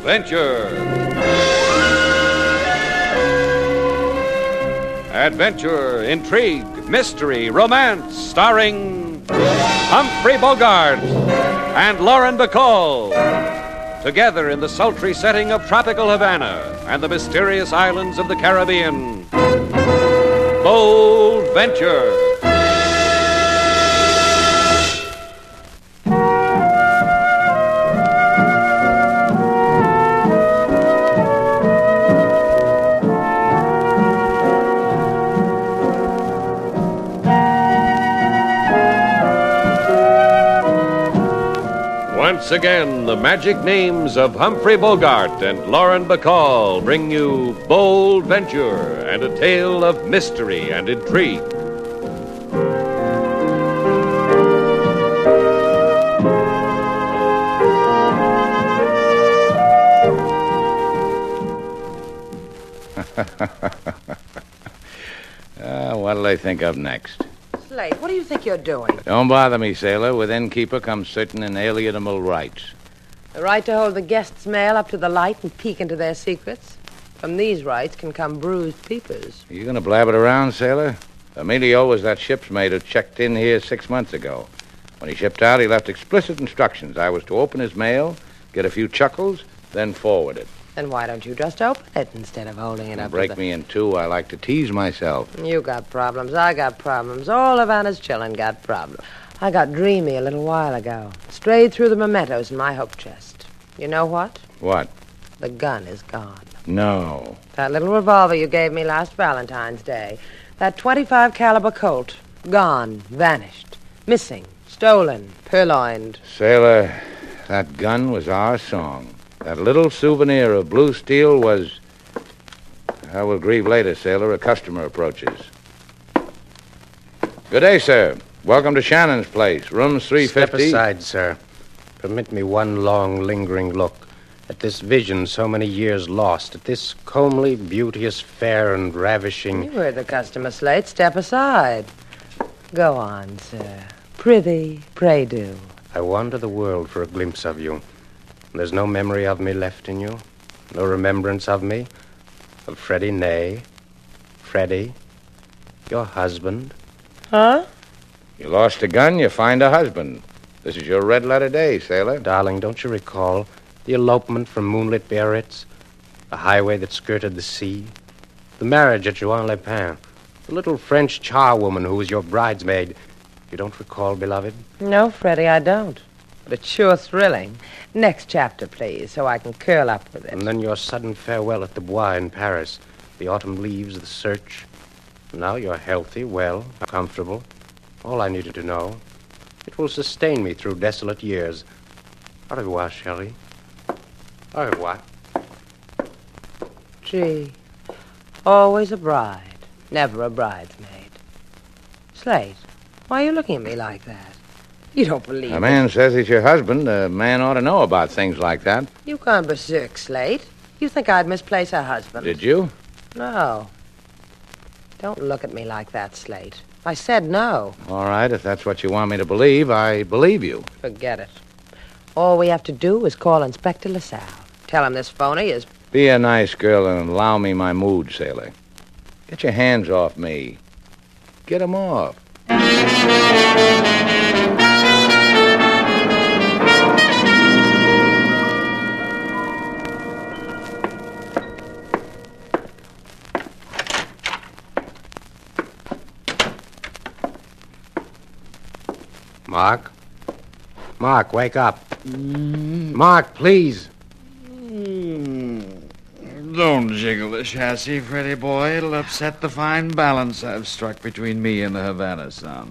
Venture. Adventure, intrigue, mystery, romance, starring Humphrey Bogart and Lauren Bacall. Together in the sultry setting of tropical Havana and the mysterious islands of the Caribbean. Bold Venture. Once again, the magic names of Humphrey Bogart and Lauren Bacall bring you Bold Venture and a tale of mystery and intrigue. What'll they think of next? Slate, what do you think you're doing? Don't bother me, sailor. With innkeeper comes certain inalienable rights. The right to hold the guests' mail up to the light and peek into their secrets. From these rights can come bruised peepers. Are you going to blab it around, sailor? Emilio was that ship's mate who checked in here 6 months ago. When he shipped out, he left explicit instructions. I was to open his mail, get a few chuckles, then forward it. Then why don't you just open it instead of holding it up Break to the... me in two. I like to tease myself. You got problems. I got problems. All Havana's chillin' got problems. I got dreamy a little while ago. Strayed through the mementos in my hook chest. You know what? What? The gun is gone. No. That little revolver you gave me last Valentine's Day. That .25 caliber Colt. Gone. Vanished. Missing. Stolen. Purloined. Sailor, that gun was our song. That little souvenir of blue steel was... I will grieve later, sailor. A customer approaches. Good day, sir. Welcome to Shannon's place. Rooms 350. Step aside, sir. Permit me one long, lingering look at this vision so many years lost, at this comely, beauteous, fair, and ravishing... You heard the customer, Slate. Step aside. Go on, sir. Prithee, pray do. I wander the world for a glimpse of you. There's no memory of me left in you, no remembrance of me, of Freddie Ney. Freddie, your husband. Huh? You lost a gun, you find a husband. This is your red letter day, sailor. Darling, don't you recall the elopement from moonlit Biarritz, the highway that skirted the sea, the marriage at Juan-les-Pins, the little French charwoman who was your bridesmaid? You don't recall, beloved? No, Freddie, I don't. But it's sure thrilling. Next chapter, please, so I can curl up with it. And then your sudden farewell at the Bois in Paris, the autumn leaves, the search. Now you're healthy, well, comfortable. All I needed to know. It will sustain me through desolate years. Au revoir, chérie. Au revoir. Gee, always a bride, never a bridesmaid. Slate, why are you looking at me like that? You don't believe A man says he's your husband. A man ought to know about things like that. You gone berserk, Slate. You think I'd misplace a husband? Did you? No. Don't look at me like that, Slate. I said no. All right, if that's what you want me to believe, I believe you. Forget it. All we have to do is call Inspector LaSalle. Tell him this phony is... Be a nice girl and allow me my mood, sailor. Get your hands off me. Get 'em off. Mark? Mark, wake up. Mark, please. Don't jiggle the chassis, Freddie boy. It'll upset the fine balance I've struck between me and the Havana sun.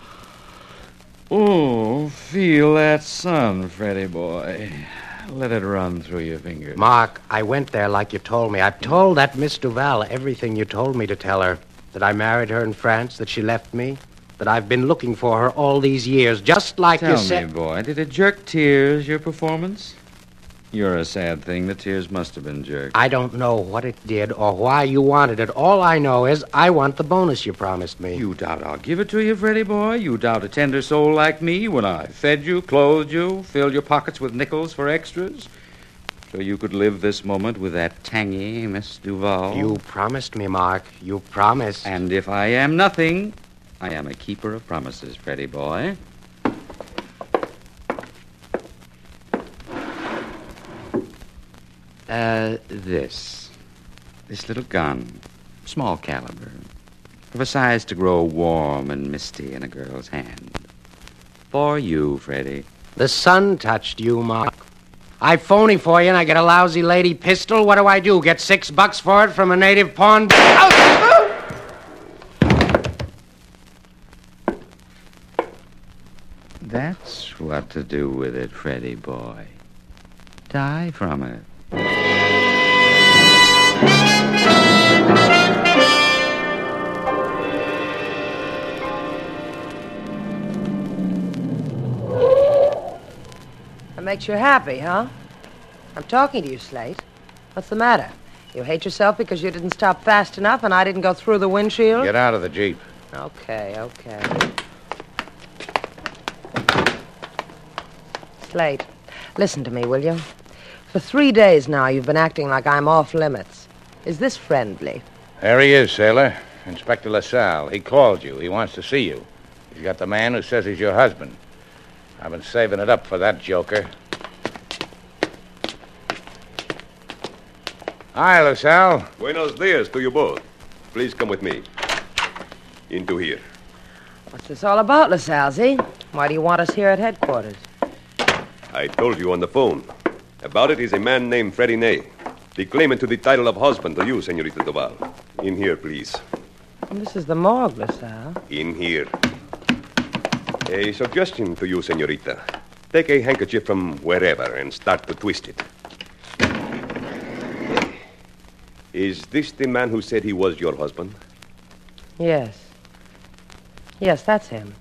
Oh, feel that sun, Freddie boy. Let it run through your fingers. Mark, I went there like you told me. I've told that Miss Duval everything you told me to tell her. That I married her in France, that she left me, that I've been looking for her all these years, just like you said. Tell me, boy, did it jerk tears, your performance? You're a sad thing. The tears must have been jerked. I don't know what it did or why you wanted it. All I know is I want the bonus you promised me. You doubt I'll give it to you, Freddie boy? You doubt a tender soul like me when I fed you, clothed you, filled your pockets with nickels for extras? So you could live this moment with that tangy Miss Duval? You promised me, Mark. You promised. And if I am nothing, I am a keeper of promises, Freddy boy. This little gun, small caliber, of a size to grow warm and misty in a girl's hand. For you, Freddy. The sun touched you, Mark. I phony for you and I get a lousy lady pistol. What do? Get $6 for it from a native pawn... That's what to do with it, Freddy boy. Die from it. That makes you happy, huh? I'm talking to you, Slate. What's the matter? You hate yourself because you didn't stop fast enough and I didn't go through the windshield? Get out of the Jeep. Okay. Slate, listen to me, will you? For 3 days now, you've been acting like I'm off limits. Is this friendly? There he is, sailor. Inspector LaSalle. He called you. He wants to see you. He's got the man who says he's your husband. I've been saving it up for that joker. Hi, LaSalle. Buenos dias to you both. Please come with me. Into here. What's this all about, LaSalle? Why do you want us here at headquarters? I told you on the phone. About it is a man named Freddy Ney, the claimant to the title of husband to you, Senorita Duval. In here, please. This is the morgue, LaSalle. In here. A suggestion to you, Senorita. Take a handkerchief from wherever and start to twist it. Is this the man who said he was your husband? Yes. Yes, that's him.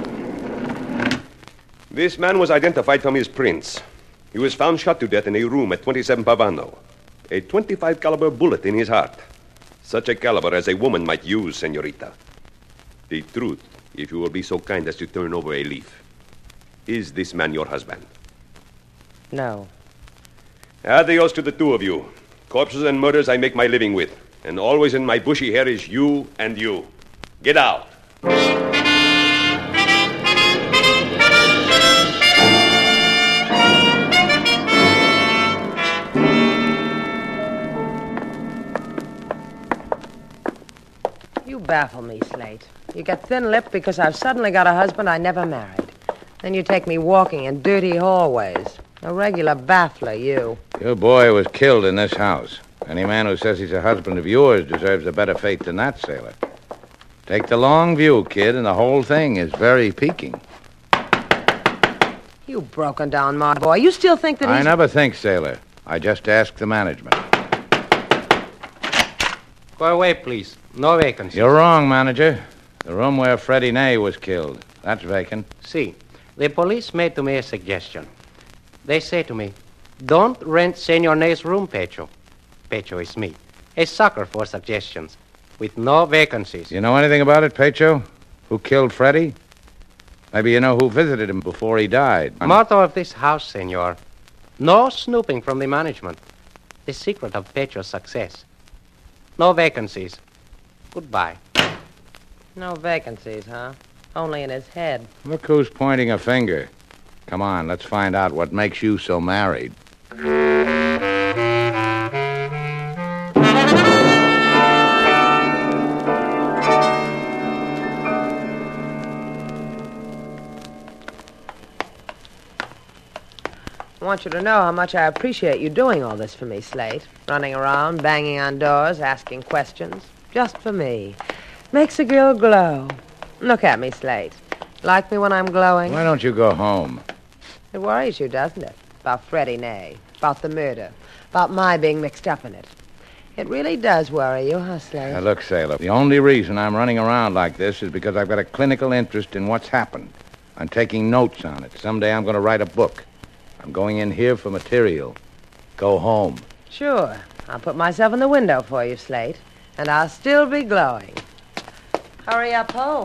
This man was identified from his prints. He was found shot to death in a room at 27 Pavano. A .25 caliber bullet in his heart. Such a caliber as a woman might use, Senorita. The truth, if you will be so kind as to turn over a leaf. Is this man your husband? No. Adios to the two of you. Corpses and murders I make my living with. And always in my bushy hair is you and you. Get out. You baffle me, Slate. You get thin-lipped because I've suddenly got a husband I never married. Then you take me walking in dirty hallways. A regular baffler, you. Your boy was killed in this house. Any man who says he's a husband of yours deserves a better fate than that, sailor. Take the long view, kid, and the whole thing is very piquing. You broken down, my boy. You still think that I he's... never think, sailor. I just ask the management. Go away, please. No vacancies. You're wrong, manager. The room where Freddie Ney was killed, that's vacant. See, the police made to me a suggestion. They say to me, don't rent Senor Ney's room, Pecho. Pecho is me, a sucker for suggestions, with no vacancies. You know anything about it, Pecho? Who killed Freddie? Maybe you know who visited him before he died. Motto of this house, senor. No snooping from the management. The secret of Pecho's success. No vacancies. Goodbye. No vacancies, huh? Only in his head. Look who's pointing a finger. Come on, let's find out what makes you so married. I want you to know how much I appreciate you doing all this for me, Slate. Running around, banging on doors, asking questions. Just for me. Makes a girl glow. Look at me, Slate. Like me when I'm glowing? Why don't you go home? It worries you, doesn't it? About Freddie Ney, about the murder, about my being mixed up in it. It really does worry you, huh, Slate? Now, look, sailor, the only reason I'm running around like this is because I've got a clinical interest in what's happened. I'm taking notes on it. Someday I'm going to write a book. I'm going in here for material. Go home. Sure. I'll put myself in the window for you, Slate, and I'll still be glowing. Hurry up home.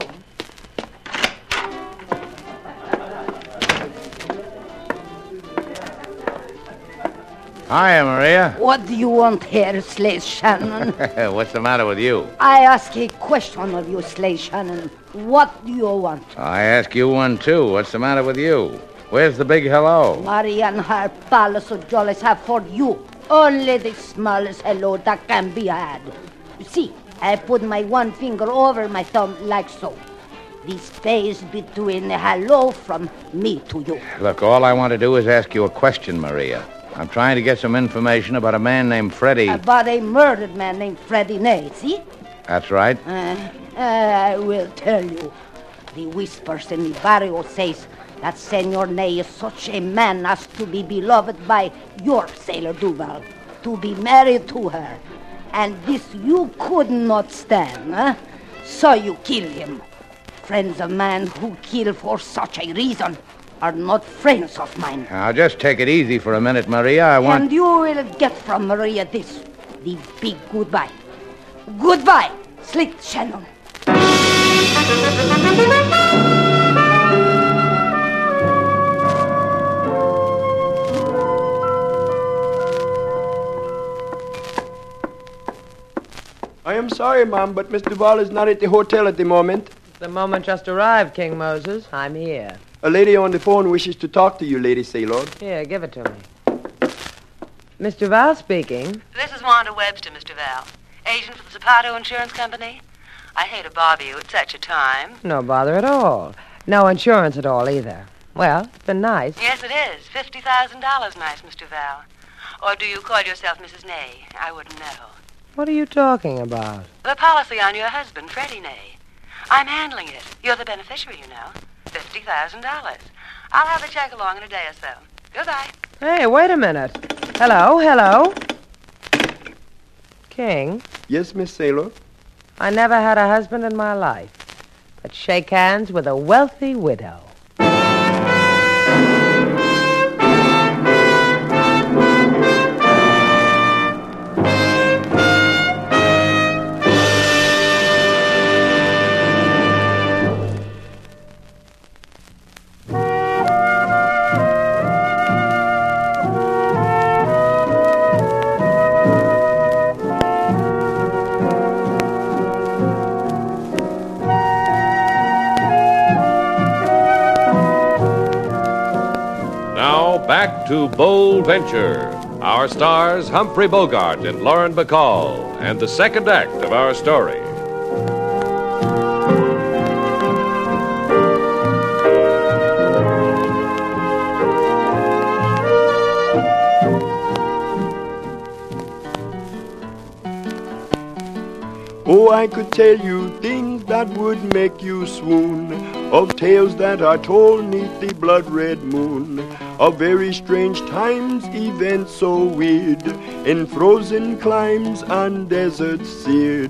Hiya, Maria. What do you want here, Slade Shannon? What's the matter with you? I ask a question of you, Slade Shannon. What do you want? I ask you one, too. What's the matter with you? Where's the big hello? Maria and her palace of jollies have for you only the smallest hello that can be had. You see, I put my one finger over my thumb like so. The space between the hello from me to you. Look, all I want to do is ask you a question, Maria. I'm trying to get some information about a man named Freddie. About a murdered man named Freddie Ney, see? That's right. I will tell you. The whispers in the barrio says that Senor Ney is such a man as to be beloved by your Sailor Duval, to be married to her. And this you could not stand, huh? So you kill him. Friends of man who kill for such a reason are not friends of mine. Now, just take it easy for a minute, Maria. And you will get from Maria this, the big goodbye. Goodbye, Slade Shannon. I am sorry, Mom, but Miss Duval is not at the hotel at the moment. The moment just arrived, King Moses. I'm here. A lady on the phone wishes to talk to you, Lady Sailor. Here, give it to me. Miss Duval speaking. This is Wanda Webster, Mr. Val. Agent for the Zapato Insurance Company. I hate to bother you at such a time. No bother at all. No insurance at all, either. Well, it's been nice. Yes, it is. $50,000 nice, Mr. Val. Or do you call yourself Mrs. Ney? I wouldn't know. What are you talking about? The policy on your husband, Freddie Ney. I'm handling it. You're the beneficiary, you know. $50,000. I'll have the check along in a day or so. Goodbye. Hey, wait a minute. Hello? King, Yes, Miss Sailor? I never had a husband in my life, but shake hands with a wealthy widow. Back to Bold Venture. Our stars, Humphrey Bogart and Lauren Bacall, and the second act of our story. Oh, I could tell you things that would make you swoon, of tales that are told neath the blood-red moon, of very strange times, events so weird, in frozen climes and deserts seared.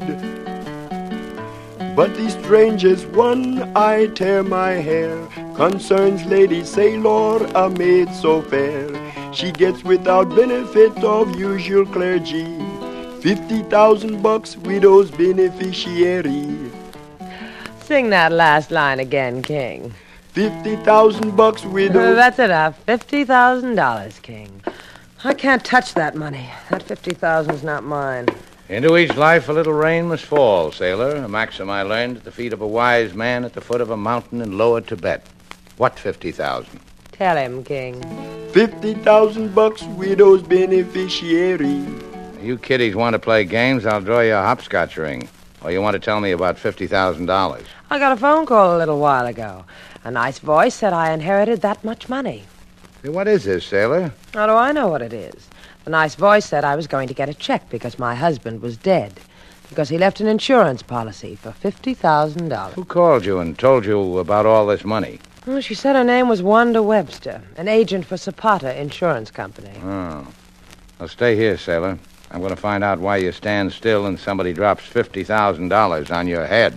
But the strangest one, I tear my hair, concerns Lady Sailor, a maid so fair. She gets without benefit of usual clergy, $50,000 widow's beneficiary. Sing that last line again, King. $50,000 widow. That's enough. $50,000, King. I can't touch that money. That $50,000's not mine. Into each life a little rain must fall, sailor. A maxim I learned at the feet of a wise man at the foot of a mountain in lower Tibet. What 50,000? Tell him, King. $50,000 widow's beneficiary. You kiddies want to play games, I'll draw you a hopscotch ring. Or you want to tell me about $50,000? I got a phone call a little while ago. A nice voice said I inherited that much money. Hey, what is this, sailor? How do I know what it is? The nice voice said I was going to get a check because my husband was dead. Because he left an insurance policy for $50,000. Who called you and told you about all this money? Well, she said her name was Wanda Webster, an agent for Zapata Insurance Company. Oh. Well, stay here, sailor. I'm going to find out why you stand still and somebody drops $50,000 on your head.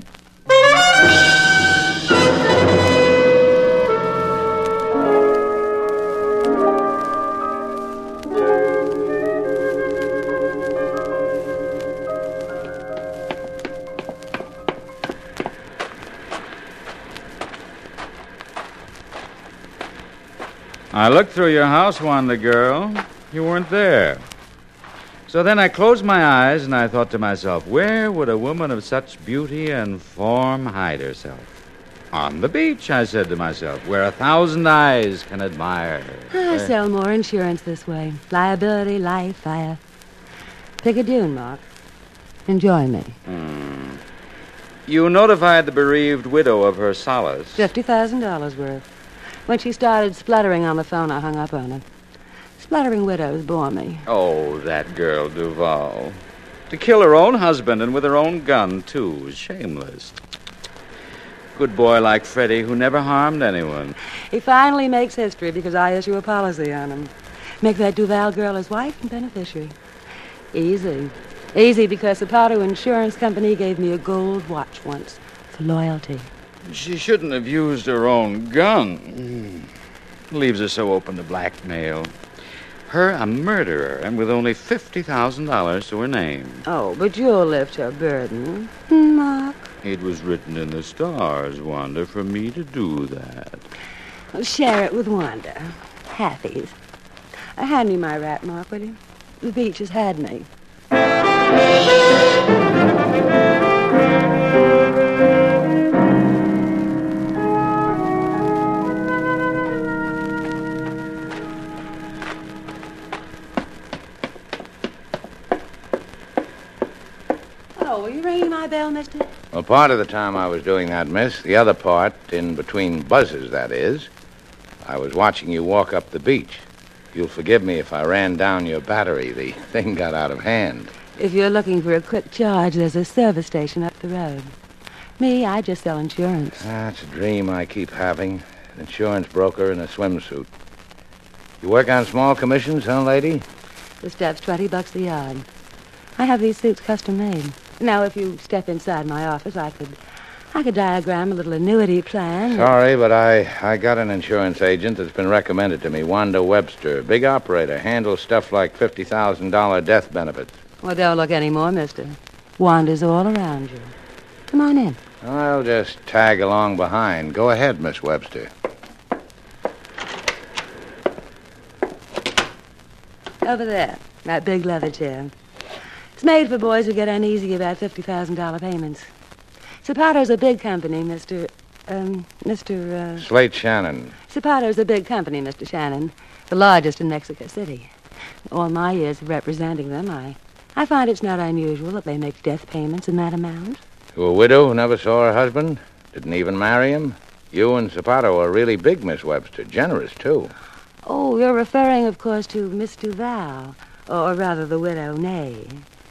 I looked through your house, Wanda girl. You weren't there. So then I closed my eyes and I thought to myself, where would a woman of such beauty and form hide herself? On the beach, I said to myself, where 1,000 eyes can admire her. I sell more insurance this way. Liability, life, fire. Pick a dune, Mark. Enjoy me. You notified the bereaved widow of her solace. $50,000 worth. When she started spluttering on the phone, I hung up on her. Spluttering widows bore me. Oh, that girl, Duval. To kill her own husband and with her own gun, too. Shameless. Good boy like Freddie who never harmed anyone. He finally makes history because I issue a policy on him. Make that Duval girl his wife and beneficiary. Easy. Easy because Zapato Insurance Company gave me a gold watch once for loyalty. She shouldn't have used her own gun. Leaves her so open to blackmail. Her a murderer and with only $50,000 to her name. Oh, but you'll lift her burden, Mark. It was written in the stars, Wanda, for me to do that. Well, share it with Wanda. Halfies. Hand me my rat, Mark, will you? The beach has had me. Oh, were you ringing my bell, mister? Well, part of the time I was doing that, miss. The other part, in between buzzes, that is, I was watching you walk up the beach. You'll forgive me if I ran down your battery. The thing got out of hand. If you're looking for a quick charge, there's a service station up the road. Me, I just sell insurance. That's a dream I keep having. An insurance broker in a swimsuit. You work on small commissions, huh, lady? The stuff's $20 a yard. I have these suits custom made. Now, if you step inside my office, I could diagram a little annuity plan. Sorry, but I got an insurance agent that's been recommended to me, Wanda Webster. Big operator, handles stuff like $50,000 death benefits. Well, don't look any more, mister. Wanda's all around you. Come on in. I'll just tag along behind. Go ahead, Miss Webster. Over there, that big leather chair. It's made for boys who get uneasy about $50,000 payments. Zapato's a big company, Mr. Slate Shannon. Zapato's a big company, Mr. Shannon. The largest in Mexico City. All my years of representing them, I find it's not unusual that they make death payments in that amount. To a widow who never saw her husband? Didn't even marry him? You and Zapato are really big, Miss Webster. Generous, too. Oh, you're referring, of course, to Miss Duval. Or rather, the widow Ney.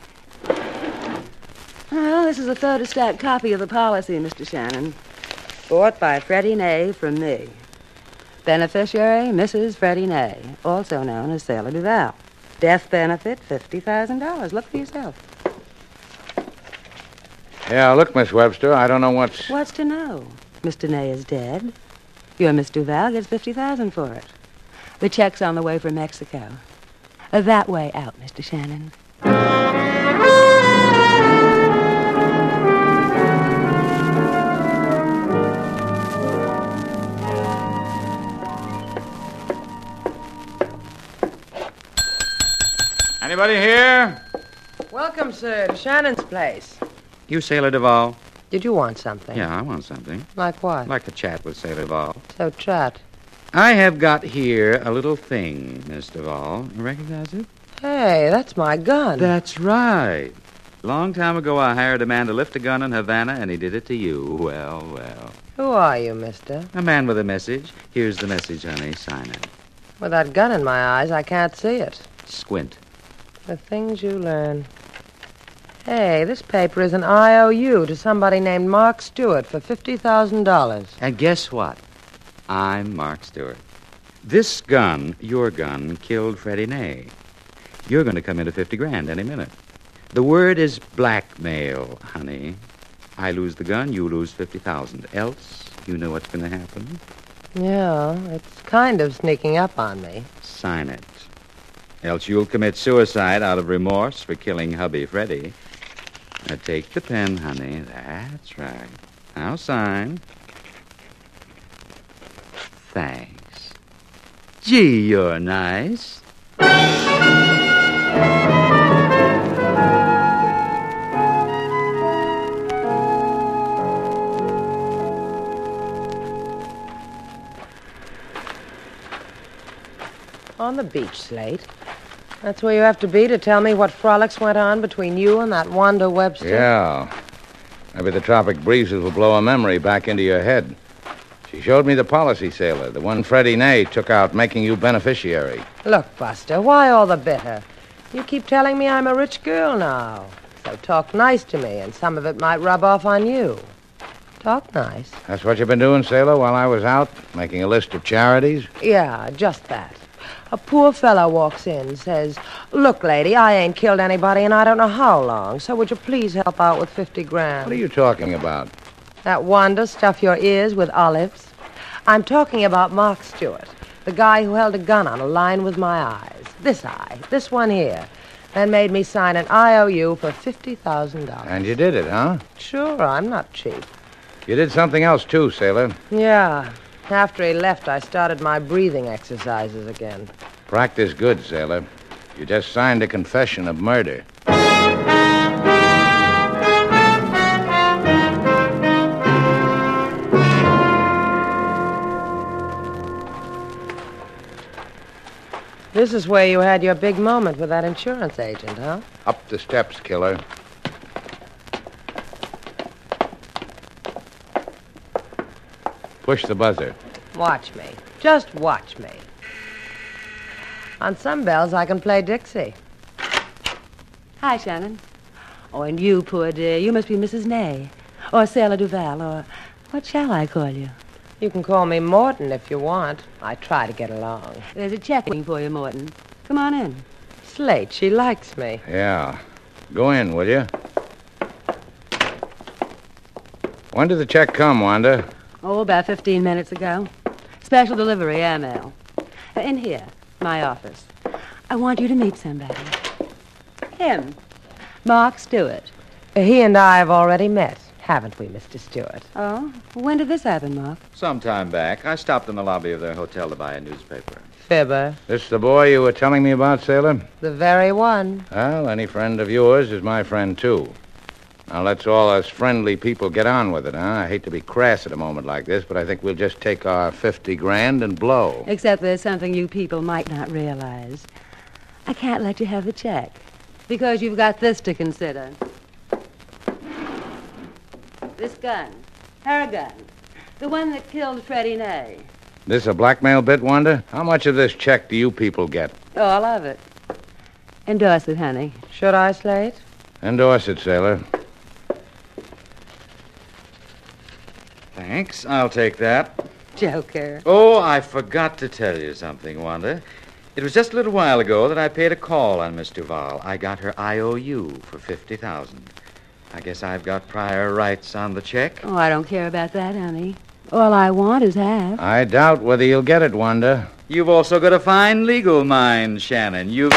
Well, this is a photostat copy of the policy, Mr. Shannon. Bought by Freddie Ney from me. Beneficiary, Mrs. Freddie Ney, also known as Sailor Duval. Death benefit, $50,000. Look for yourself. Yeah, look, Miss Webster, I don't know what's... What's to know? Mr. Ney is dead. Your Miss Duval gets $50,000 for it. The check's on the way from Mexico. That way out, Mr. Shannon. Anybody here? Welcome, sir, to Shannon's place. You Sailor Duval? Did you want something? Yeah, I want something. Like what? I'd like to chat with Sailor Duval. So chat. I have got here a little thing, Miss Duval. You recognize it? Hey, that's my gun. That's right. Long time ago, I hired a man to lift a gun in Havana, and he did it to you. Well, well. Who are you, mister? A man with a message. Here's the message, honey. Sign it. With that gun in my eyes, I can't see it. Squint. The things you learn. Hey, this paper is an IOU to somebody named Mark Stewart for $50,000. And guess what? I'm Mark Stewart. This gun, your gun, killed Freddie Ney. You're going to come into $50,000 any minute. The word is blackmail, honey. I lose the gun, you lose $50,000. Else, you know what's going to happen. Yeah, it's kind of sneaking up on me. Sign it. Else you'll commit suicide out of remorse for killing hubby Freddie. Now take the pen, honey. That's right. Now sign. Thanks. Gee, you're nice. On the beach, Slate. That's where you have to be to tell me what frolics went on between you and that Wanda Webster. Yeah. Maybe the tropic breezes will blow a memory back into your head. She showed me the policy, sailor, the one Freddie Ney took out making you beneficiary. Look, Buster, why all the bitter? You keep telling me I'm a rich girl now. So talk nice to me, and some of it might rub off on you. Talk nice. That's what you've been doing, sailor, while I was out, making a list of charities? Yeah, just that. A poor fellow walks in, says, "Look, lady, I ain't killed anybody in I don't know how long, so would you please help out with 50 grand? What are you talking about? That Wanda stuff your ears with olives? I'm talking about Mark Stewart, the guy who held a gun on a line with my eyes. This eye, this one here, then made me sign an IOU for $50,000. And you did it, huh? Sure, I'm not cheap. You did something else, too, sailor. Yeah. After he left, I started my breathing exercises again. Practice good, sailor. You just signed a confession of murder. This is where you had your big moment with that insurance agent, huh? Up the steps, killer. Push the buzzer. Watch me. Just watch me. On some bells, I can play Dixie. Hi, Shannon. Oh, and you, poor dear, you must be Mrs. Ney, or Sailor Duval, or what shall I call you? You can call me Morton if you want. I try to get along. There's a check waiting for you, Morton. Come on in. Slate, she likes me. Yeah. Go in, will you? When did the check come, Wanda? Oh, about 15 minutes ago. Special delivery, airmail. In here, my office. I want you to meet somebody. Him, Mark Stewart. He and I have already met, haven't we, Mr. Stewart? Oh, when did this happen, Mark? Some time back, I stopped in the lobby of their hotel to buy a newspaper. Fibber. This the boy you were telling me about, sailor? The very one. Well, any friend of yours is my friend, too. Now, let's all us friendly people get on with it, huh? I hate to be crass at a moment like this, but I think we'll just take our 50 grand and blow. Except there's something you people might not realize. I can't let you have the check, because you've got this to consider. This gun. Her gun. The one that killed Freddie Ney. This a blackmail bit, Wanda? How much of this check do you people get? All of it. Endorse it, honey. Should I, Slate? Endorse it, sailor. Thanks. I'll take that. Joker. Oh, I forgot to tell you something, Wanda. It was just a little while ago that I paid a call on Miss Duval. I got her IOU for $50,000. I guess I've got prior rights on the check. Oh, I don't care about that, honey. All I want is half. I doubt whether you'll get it, Wanda. You've also got a fine legal mind, Shannon. You've...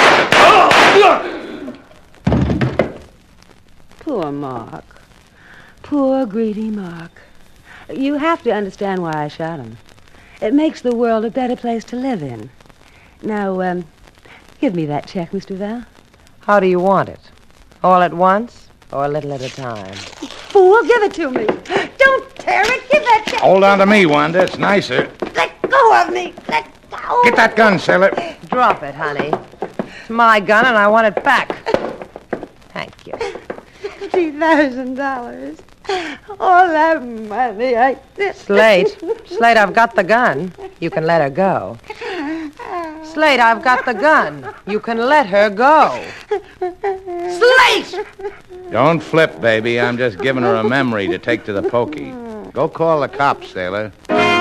Poor Mark. Poor, greedy Mark. You have to understand why I shot him. It makes the world a better place to live in. Now, give me that check, Mr. Val. How do you want it? All at once or a little at a time? Fool, give it to me. Don't tear it. Give that check. Hold on to me, Wanda. It's nicer. Let go of me. Let go. Get that gun, sailor. Drop it, honey. It's my gun and I want it back. Thank you. $50,000. All that money. Slate, I've got the gun. You can let her go. Slate, I've got the gun. You can let her go. Slate! Don't flip, baby. I'm just giving her a memory to take to the pokey. Go call the cops, sailor.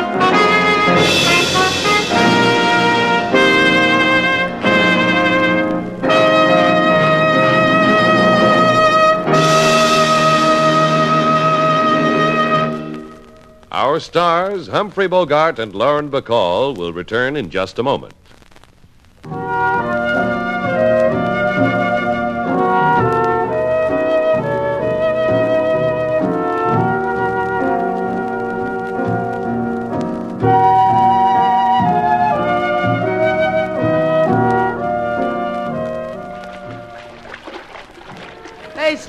Our stars, Humphrey Bogart and Lauren Bacall, will return in just a moment.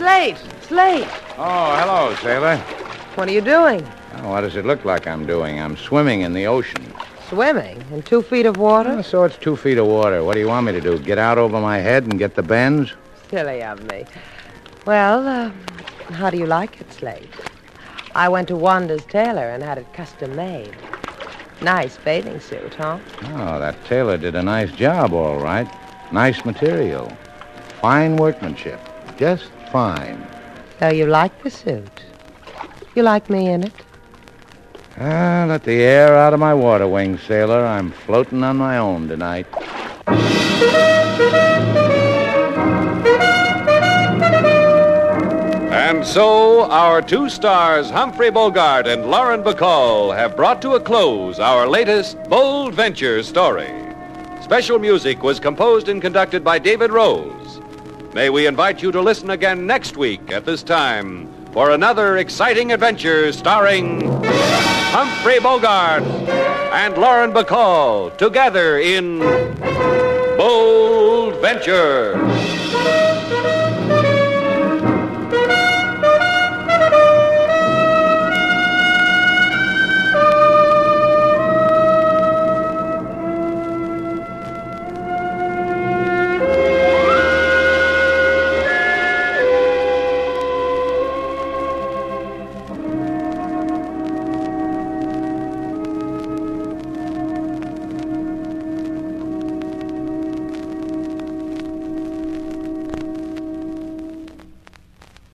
Slate! Slate! Oh, hello, sailor. What are you doing? Oh, what does it look like I'm doing? I'm swimming in the ocean. Swimming? In 2 feet of water? Oh, so it's 2 feet of water. What do you want me to do? Get out over my head and get the bends? Silly of me. Well, how do you like it, Slate? I went to Wanda's tailor and had it custom made. Nice bathing suit, huh? Oh, that tailor did a nice job, all right. Nice material. Fine workmanship. Just fine. So you like the suit? You like me in it? Let the air out of my water wings, sailor. I'm floating on my own tonight. And so, our 2 stars, Humphrey Bogart and Lauren Bacall, have brought to a close our latest Bold Venture story. Special music was composed and conducted by David Rose. May we invite you to listen again next week at this time for another exciting adventure starring Humphrey Bogart and Lauren Bacall together in Bold Venture.